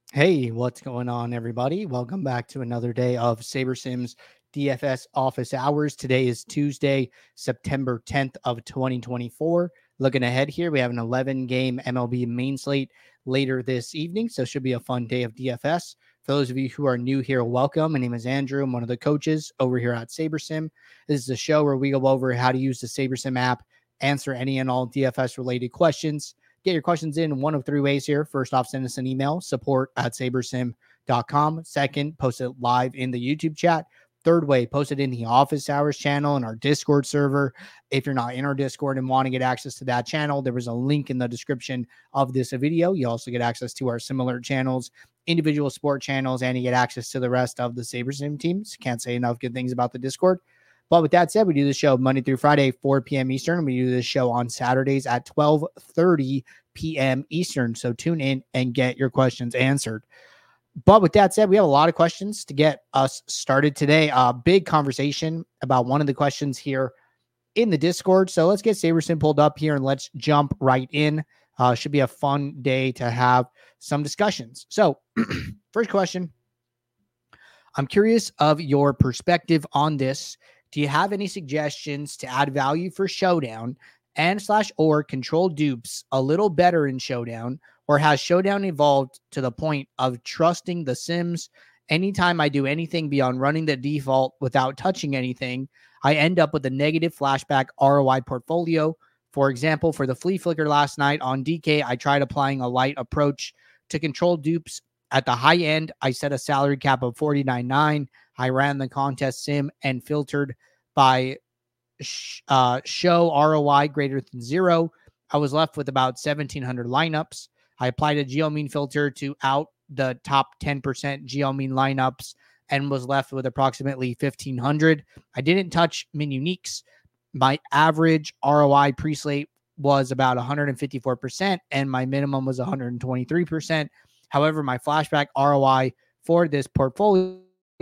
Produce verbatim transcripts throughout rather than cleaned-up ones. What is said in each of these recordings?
Hey, what's going on, everybody? Welcome back to another day of SaberSims D F S office hours. Today is Tuesday, September tenth of twenty twenty-four. Looking ahead here, we have an eleven game M L B main slate later this evening, so it should be a fun day of D F S. For those of you who are new here, welcome. My name is Andrew. I'm one of the coaches over here at SaberSim. This is a show where we go over how to use the SaberSim app, answer any and all D F S related questions. Get your questions in one of three ways here. First off, send us an email, support at sabersim dot com. Second, post it live in the YouTube chat. Third way, post it in the office hours channel in our Discord server. If you're not in our Discord and want to get access to that channel, there was a link in the description of this video. You also get access to our similar channels, individual sport channels, and you get access to the rest of the SaberSim teams. Can't say enough good things about the Discord. But with that said, we do this show Monday through Friday, four p.m. Eastern. We do this show on Saturdays at twelve thirty p.m. Eastern. So tune in and get your questions answered. But with that said, we have a lot of questions to get us started today. A uh, big conversation about one of the questions here in the Discord. So let's get SaberSim pulled up here and let's jump right in. Uh, should be a fun day to have some discussions. So first question. I'm curious of your perspective on this. Do you have any suggestions to add value for Showdown and slash or control dupes a little better in Showdown? Or has Showdown evolved to the point of trusting the Sims? Anytime I do anything beyond running the default without touching anything, I end up with a negative flashback R O I portfolio. For example, for the flea flicker last night on D K, I tried applying a light approach to control dupes. At the high end, I set a salary cap of forty-nine point nine. I ran the contest sim and filtered by sh- uh, show R O I greater than zero. I was left with about seventeen hundred lineups. I applied a geomean filter to out the top ten percent geomean lineups and was left with approximately fifteen hundred. I didn't touch min uniques. My average R O I pre-slate was about one hundred fifty-four percent and my minimum was one hundred twenty-three percent. However, my flashback R O I for this portfolio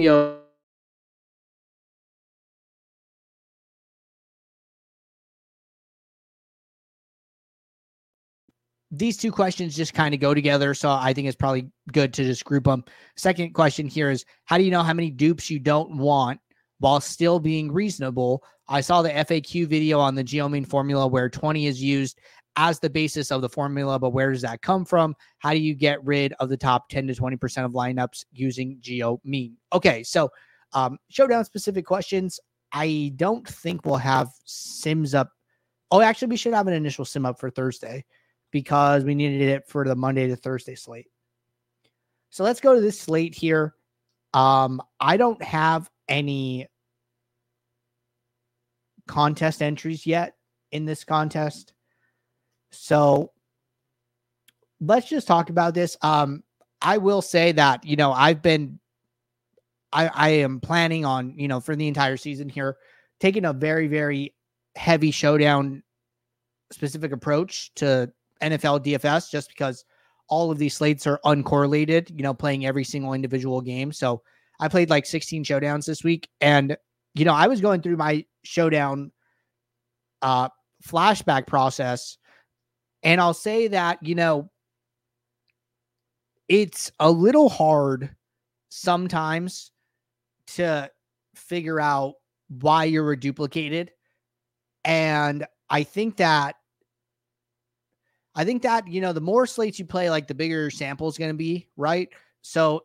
these two questions just kind of go together. So I think it's probably good to just group them. Second question here is, how do you know how many dupes you don't want while still being reasonable? I saw the F A Q video on the geomean formula where twenty is used as the basis of the formula, but where does that come from? How do you get rid of the top ten to twenty percent of lineups using geomean? Okay, so um, Showdown specific questions. I don't think we'll have sims up. Oh, actually, we should have an initial sim up for Thursday because we needed it for the Monday to Thursday slate. So let's go to this slate here. Um, I don't have any contest entries yet in this contest. So let's just talk about this. Um, I will say that, you know, I've been, I, I am planning on, you know, for the entire season here, taking a very, very heavy Showdown specific approach to N F L D F S, just because all of these slates are uncorrelated, you know, playing every single individual game. So I played like sixteen Showdowns this week. And, you know, I was going through my Showdown uh, flashback process. And I'll say that, you know, it's a little hard sometimes to figure out why you're duplicated. And I think that, I think that, you know, the more slates you play, like the bigger your sample is going to be, right? So,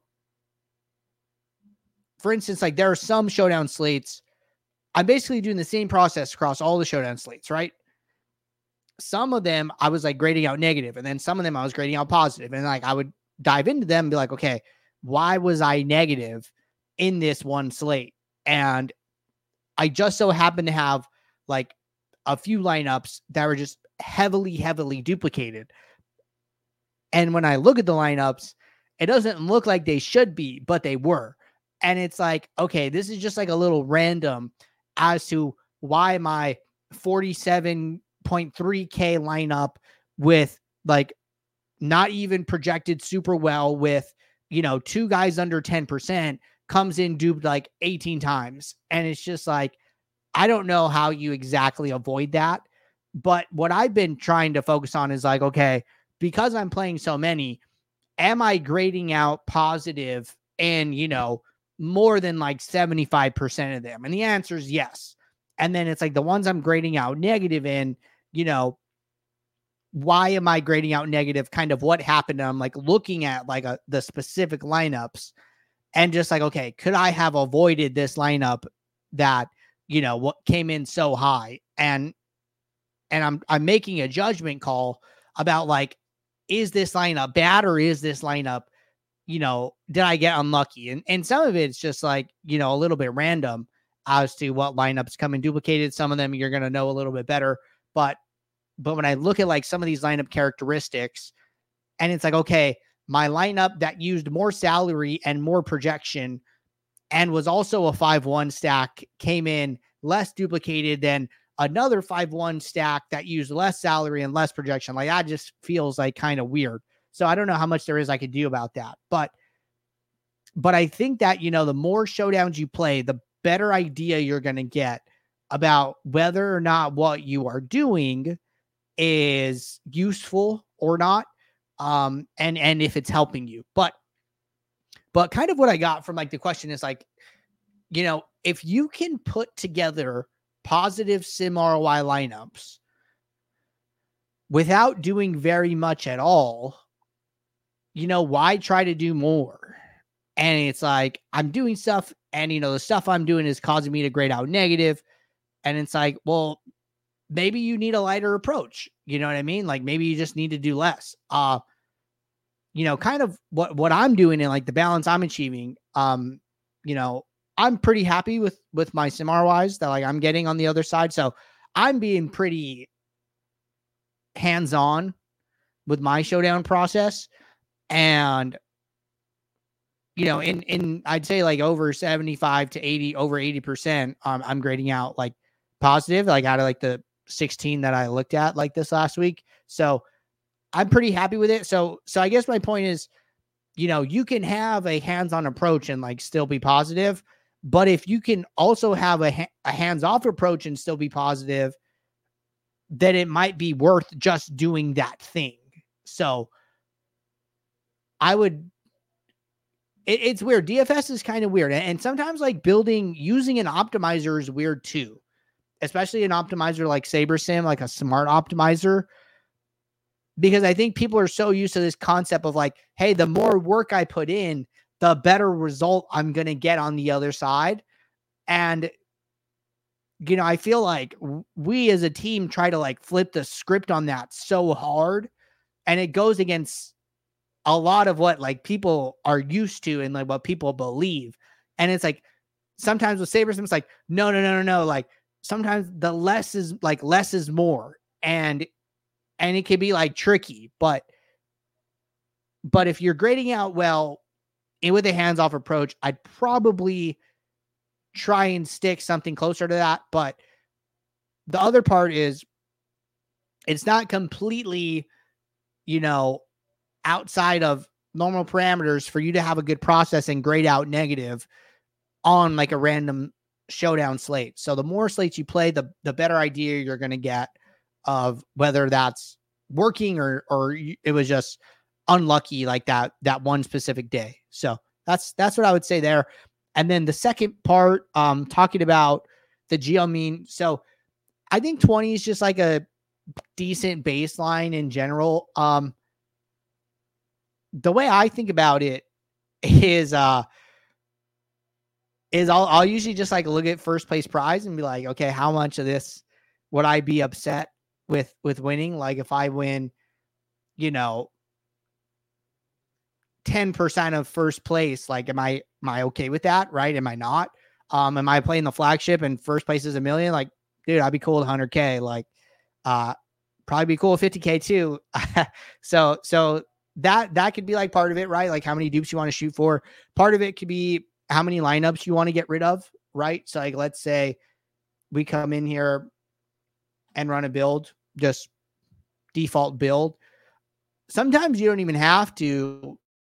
for instance, like there are some Showdown slates. I'm basically doing the same process across all the Showdown slates, right? Some of them I was like grading out negative, and then some of them I was grading out positive. And like I would dive into them and be like, okay, why was I negative in this one slate? And I just so happened to have like a few lineups that were just heavily, heavily duplicated. And when I look at the lineups, it doesn't look like they should be, but they were. And it's like, okay, this is just like a little random as to why my forty-seven point three K lineup with like not even projected super well with, you know, two guys under ten percent comes in duped like eighteen times. And it's just like, I don't know how you exactly avoid that. But what I've been trying to focus on is like, okay, because I'm playing so many, am I grading out positive and, you know, more than like seventy-five percent of them? And the answer is yes. And then it's like the ones I'm grading out negative in, you know, why am I grading out negative? Kind of what happened. I'm like looking at like a, the specific lineups and just like, okay, could I have avoided this lineup that, you know, what came in so high? And, and I'm, I'm making a judgment call about like, is this lineup bad or is this lineup, you know, did I get unlucky? And, and some of it's just like, you know, a little bit random as to what lineups come in duplicated. Some of them you're going to know a little bit better, but But when I look at like some of these lineup characteristics, and it's like, okay, my lineup that used more salary and more projection and was also a five one stack came in less duplicated than another five one stack that used less salary and less projection. Like that just feels like kind of weird. So I don't know how much there is I could do about that. But but I think that, you know, the more showdowns you play, the better idea you're going to get about whether or not what you are doing is useful or not, um and and if it's helping you. But but kind of what I got from like the question is like, you know, if you can put together positive sim R O I lineups without doing very much at all, you know, why try to do more? And it's like I'm doing stuff and, you know, the stuff I'm doing is causing me to grade out negative, and it's like, well, maybe you need a lighter approach. You know what I mean? Like maybe you just need to do less. Uh, you know, kind of what, what I'm doing and like the balance I'm achieving. Um, you know, I'm pretty happy with, with my sim R O Is that like I'm getting on the other side. So I'm being pretty hands-on with my showdown process. And, you know, in, in, I'd say like over seventy-five to eighty, over eighty percent, um, I'm grading out like positive, like out of like the sixteen that I looked at like this last week. So I'm pretty happy with it. So, so I guess my point is, you know, you can have a hands-on approach and like still be positive, but if you can also have a, ha- a hands-off approach and still be positive, then it might be worth just doing that thing. So I would, it, it's weird. D F S is kind of weird. And sometimes like building, using an optimizer is weird too, especially an optimizer like SaberSim, like a smart optimizer, because I think people are so used to this concept of like, hey, the more work I put in, the better result I'm going to get on the other side. And, you know, I feel like we as a team try to like flip the script on that so hard, and it goes against a lot of what like people are used to and like what people believe. And it's like, sometimes with SaberSim, it's like, no, no, no, no, no. Like sometimes the less is like less is more. And And it can be like tricky, but but if you're grading out well and with a hands-off approach, I'd probably try and stick something closer to that. But the other part is it's not completely, you know, outside of normal parameters for you to have a good process and grade out negative on like a random showdown slate. So the more slates you play, the the better idea you're going to get of whether that's working or or it was just unlucky like that that one specific day. So that's that's what I would say there. And then the second part, um talking about the geo mean. So I think twenty is just like a decent baseline in general. Um the way I think about it is uh is I'll I'll usually just like look at first place prize and be like, okay, how much of this would I be upset with with winning? Like if I win, you know, ten percent of first place, like am I am I okay with that? Right? Am I not? Um, am I playing the flagship and first place is a million? Like, dude, I'd be cool with one hundred K. Like, uh, probably be cool with fifty K too. so so that that could be like part of it, right? Like how many dupes you want to shoot for. Part of it could be how many lineups you want to get rid of, right? So like let's say we come in here and run a build, just default build. Sometimes you don't even have to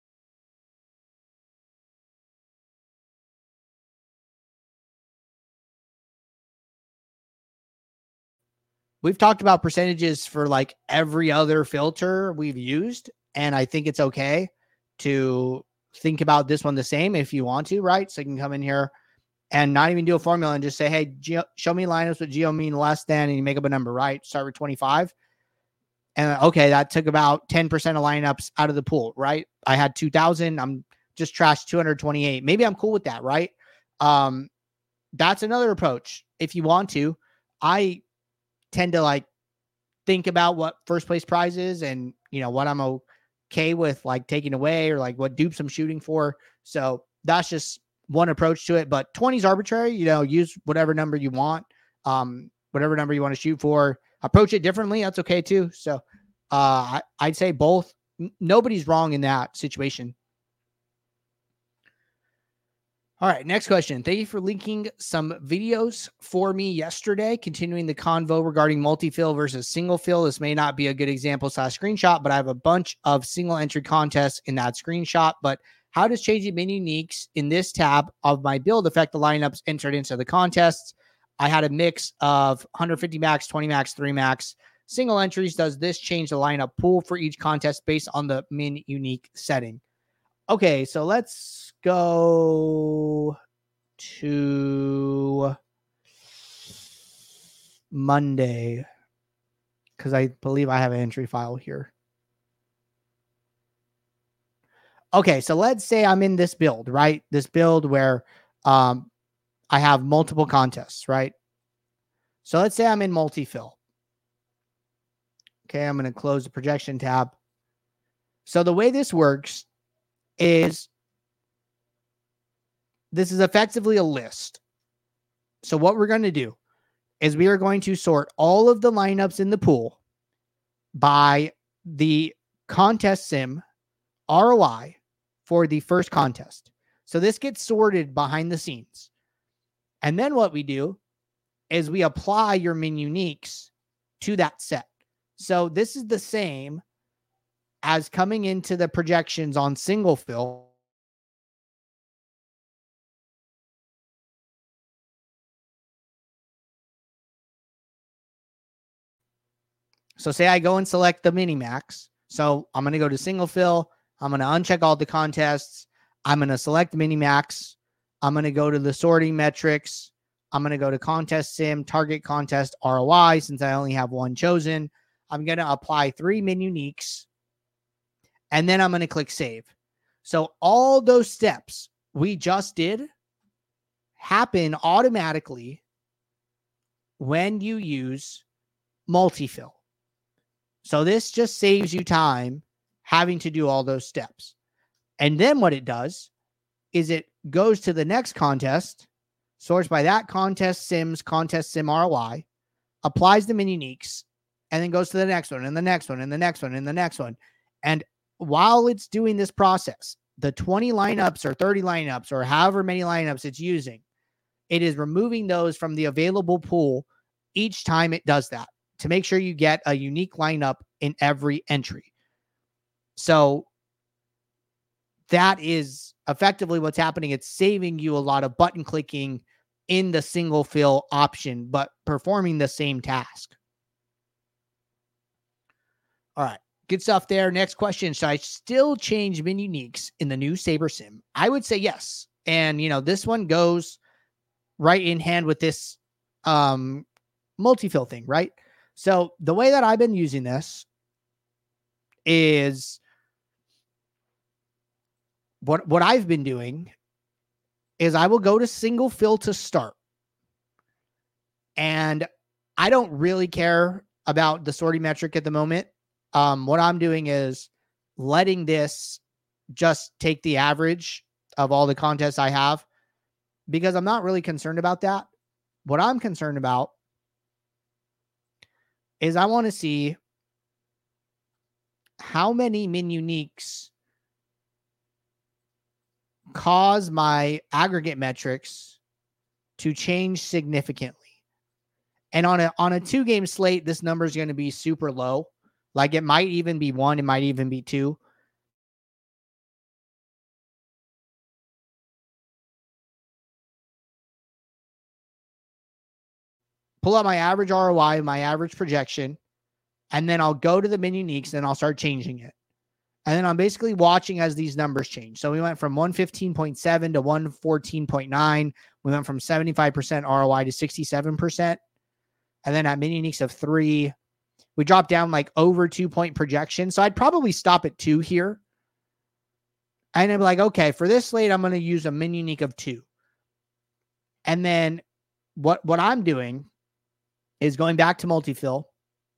we've talked about percentages for like every other filter we've used, and I think it's okay. to think about this one the same if you want to, right? So you can come in here and not even do a formula and just say, hey, Geo, show me lineups with Geo mean less than, and you make up a number, right? Start with twenty-five. And okay, that took about ten percent of lineups out of the pool, right? I had two thousand. I'm just trashed two hundred twenty-eight. Maybe I'm cool with that, right? Um, that's another approach. If you want to, I tend to like think about what first place prize is and, you know, what I'm okay with like taking away or like what dupes I'm shooting for. So that's just one approach to it, but twenty is arbitrary. You know, use whatever number you want, um, whatever number you want to shoot for. Approach it differently. That's okay too. So uh, I, I'd say both. N- nobody's wrong in that situation. All right, next question. Thank you for linking some videos for me yesterday, continuing the convo regarding multi-fill versus single fill. This may not be a good example slash screenshot, but I have a bunch of single entry contests in that screenshot. But how does changing min uniques in this tab of my build affect the lineups entered into the contests? I had a mix of one hundred fifty max, twenty max, three max, single entries. Does this change the lineup pool for each contest based on the min unique setting? Okay, so let's go to Monday because I believe I have an entry file here. Okay, so let's say I'm in this build, right? This build where um, I have multiple contests, right? So let's say I'm in multi-fill. Okay, I'm going to close the projection tab. So the way this works is this is effectively a list. So what we're going to do is we are going to sort all of the lineups in the pool by the contest sim R O I for the first contest. So this gets sorted behind the scenes. And then what we do is we apply your min uniques to that set. So this is the same as coming into the projections on single fill. So say I go and select the mini max. So I'm going to go to single fill. I'm going to uncheck all the contests. I'm going to select mini max. I'm going to go to the sorting metrics. I'm going to go to contest sim, target contest R O I, since I only have one chosen. I'm going to apply three min uniques. And then I'm going to click save. So all those steps we just did happen automatically when you use multi-fill. So this just saves you time having to do all those steps. And then what it does is it goes to the next contest, sorts by that contest sims, contest sim R O I, applies the min uniques, and then goes to the next one and the next one and the next one and the next one. And while it's doing this process, the twenty lineups or thirty lineups or however many lineups it's using, it is removing those from the available pool each time it does that to make sure you get a unique lineup in every entry. So that is effectively what's happening. It's saving you a lot of button clicking in the single fill option, but performing the same task. All right. Good stuff there. Next question. Should I still change min uniques in the new SaberSim? I would say yes. And, you know, this one goes right in hand with this um, multi-fill thing, right? So the way that I've been using this is what, what I've been doing is I will go to single fill to start. And I don't really care about the sorting metric at the moment. Um, what I'm doing is letting this just take the average of all the contests I have because I'm not really concerned about that. What I'm concerned about is I want to see how many min uniques cause my aggregate metrics to change significantly. And on a on a two game slate, this number is going to be super low. Like it might even be one, it might even be two. Pull up my average R O I, my average projection, and then I'll go to the min uniques and I'll start changing it. And then I'm basically watching as these numbers change. So we went from one fifteen point seven to one fourteen point nine. We went from seventy-five percent R O I to sixty-seven percent. And then at mini uniques of three, we dropped down like over two point projection. So I'd probably stop at two here. And I'm like, okay, for this slate, I'm going to use a mini unique of two. And then what, what I'm doing is going back to multi-fill.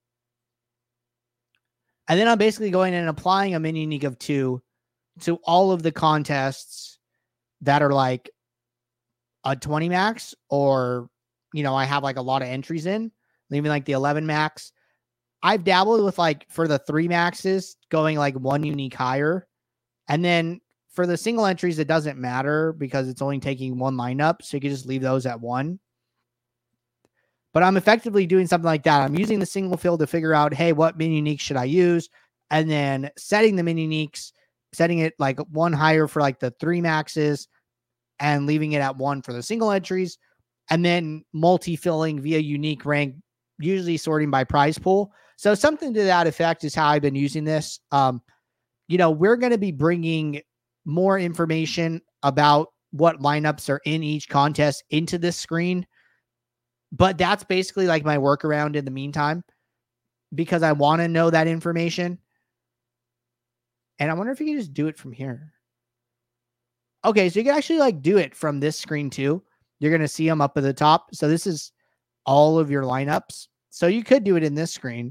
And then I'm basically going and applying a mini unique of two to all of the contests that are like a twenty max, or, you know, I have like a lot of entries in, leaving like the eleven max. I've dabbled with like for the three maxes going like one unique higher. And then for the single entries, it doesn't matter because it's only taking one lineup. So you can just leave those at one. But I'm effectively doing something like that. I'm using the single fill to figure out, hey, what mini unique should I use? And then setting the mini uniques, setting it like one higher for like the three maxes and leaving it at one for the single entries. And then multi-filling via unique rank, usually sorting by prize pool. So something to that effect is how I've been using this. Um, you know, we're going to be bringing more information about what lineups are in each contest into this screen. But that's basically like my workaround in the meantime, because I want to know that information. And I wonder if you can just do it from here. Okay, so you can actually like do it from this screen too. You're going to see them up at the top. So this is all of your lineups. So you could do it in this screen.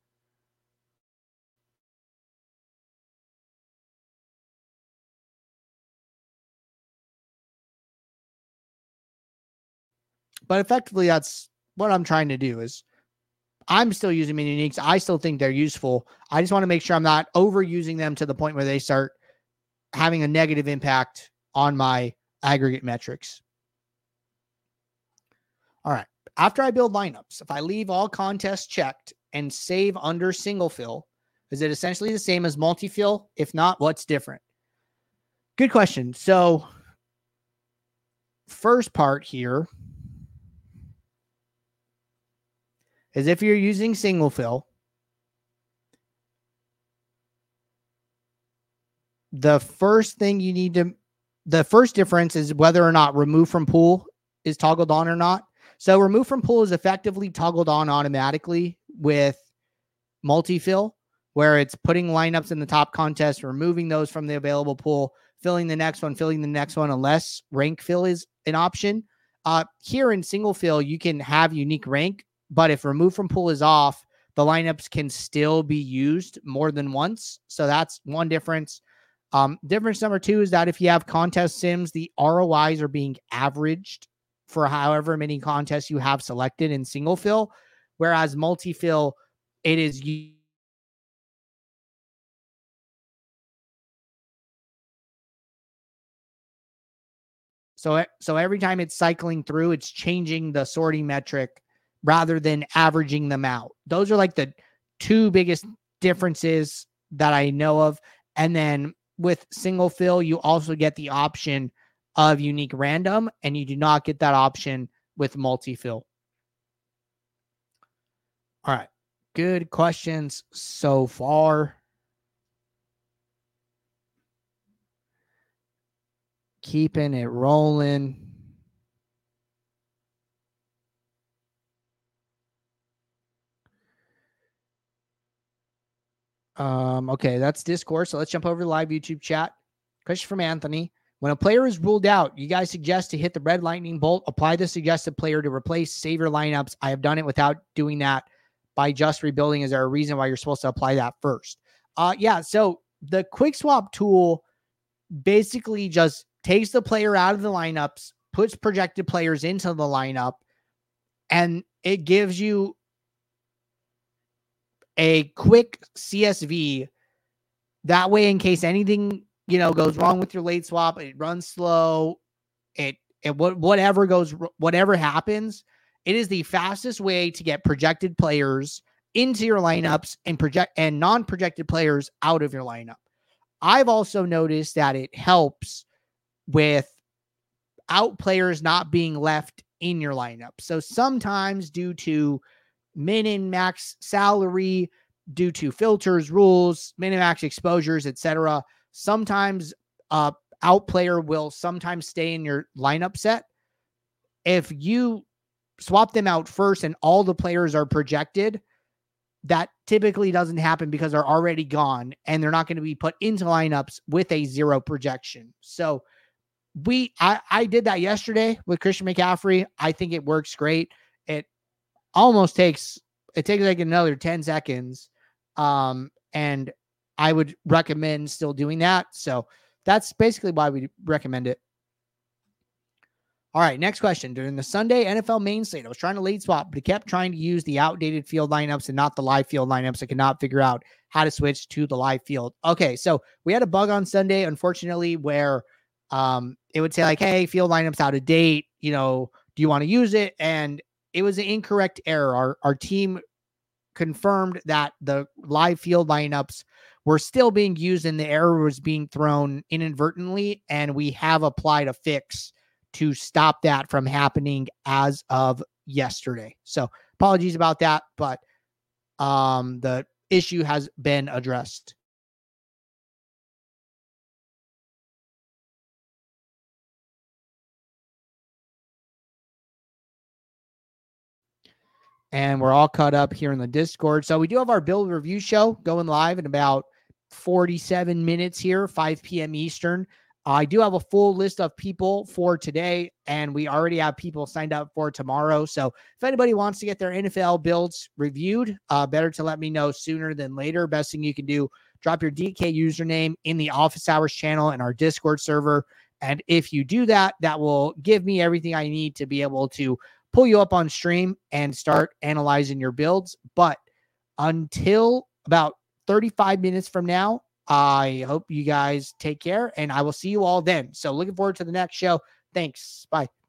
But effectively, that's what I'm trying to do. Is I'm still using mini uniques. I still think they're useful. I just want to make sure I'm not overusing them to the point where they start having a negative impact on my aggregate metrics. All right. After I build lineups, if I leave all contests checked and save under single fill, is it essentially the same as multi-fill? If not, what's different? Good question. So first part here is if you're using single fill, the first thing you need to, the first difference is whether or not remove from pool is toggled on or not. So remove from pool is effectively toggled on automatically with multi-fill, where it's putting lineups in the top contest, removing those from the available pool, filling the next one, filling the next one, unless rank fill is an option. Uh, here in single fill, you can have unique rank, but if remove from pool is off, the lineups can still be used more than once. So that's one difference. Um, difference number two is that if you have contest sims, the R O Is are being averaged for however many contests you have selected in single fill, whereas multi-fill, it is so so every time it's cycling through, it's changing the sorting metric rather than averaging them out. Those are like the two biggest differences that I know of. And then with single fill, you also get the option of unique random, and you do not get that option with multi-fill. All right. Good questions so far. Keeping it rolling. Um, okay, that's Discord. So let's jump over to live YouTube chat. Question from Anthony. When a player is ruled out, you guys suggest to hit the red lightning bolt, apply the suggested player to replace, save your lineups. I have done it without doing that by just rebuilding. Is there a reason why you're supposed to apply that first? Uh, yeah, so the quick swap tool basically just takes the player out of the lineups, puts projected players into the lineup, and it gives you a quick C S V. That way, in case anything, you know, goes wrong with your late swap, it runs slow, it, it whatever goes, whatever happens, it is the fastest way to get projected players into your lineups and project and non-projected players out of your lineup. I've also noticed that it helps with out players not being left in your lineup. So sometimes due to min and max salary, due to filters, rules, minimax exposures, et cetera. Sometimes uh outplayer will sometimes stay in your lineup set. If you swap them out first and all the players are projected, that typically doesn't happen because they're already gone and they're not going to be put into lineups with a zero projection. So we, I, I did that yesterday with Christian McCaffrey. I think it works great. It almost takes, it takes like another ten seconds. Um, and I would recommend still doing that. So that's basically why we recommend it. All right, next question. During the Sunday N F L main slate, I was trying to late swap, but I kept trying to use the outdated field lineups and not the live field lineups. I could not figure out how to switch to the live field. Okay, so we had a bug on Sunday, unfortunately, where um, it would say like, hey, field lineups out of date. You know, do you want to use it? And it was an incorrect error. Our, our team confirmed that the live field lineups were still being used and the error was being thrown inadvertently, and we have applied a fix to stop that from happening as of yesterday. So apologies about that, but um, the issue has been addressed. And we're all caught up here in the Discord. So we do have our build review show going live in about forty-seven minutes here, five p.m. Eastern. I do have a full list of people for today, and we already have people signed up for tomorrow. So if anybody wants to get their N F L builds reviewed, uh, better to let me know sooner than later. Best thing you can do, drop your D K username in the Office Hours channel in our Discord server. And if you do that, that will give me everything I need to be able to pull you up on stream and start analyzing your builds. But until about thirty-five minutes from now, I hope you guys take care, and I will see you all then. So looking forward to the next show. Thanks. Bye.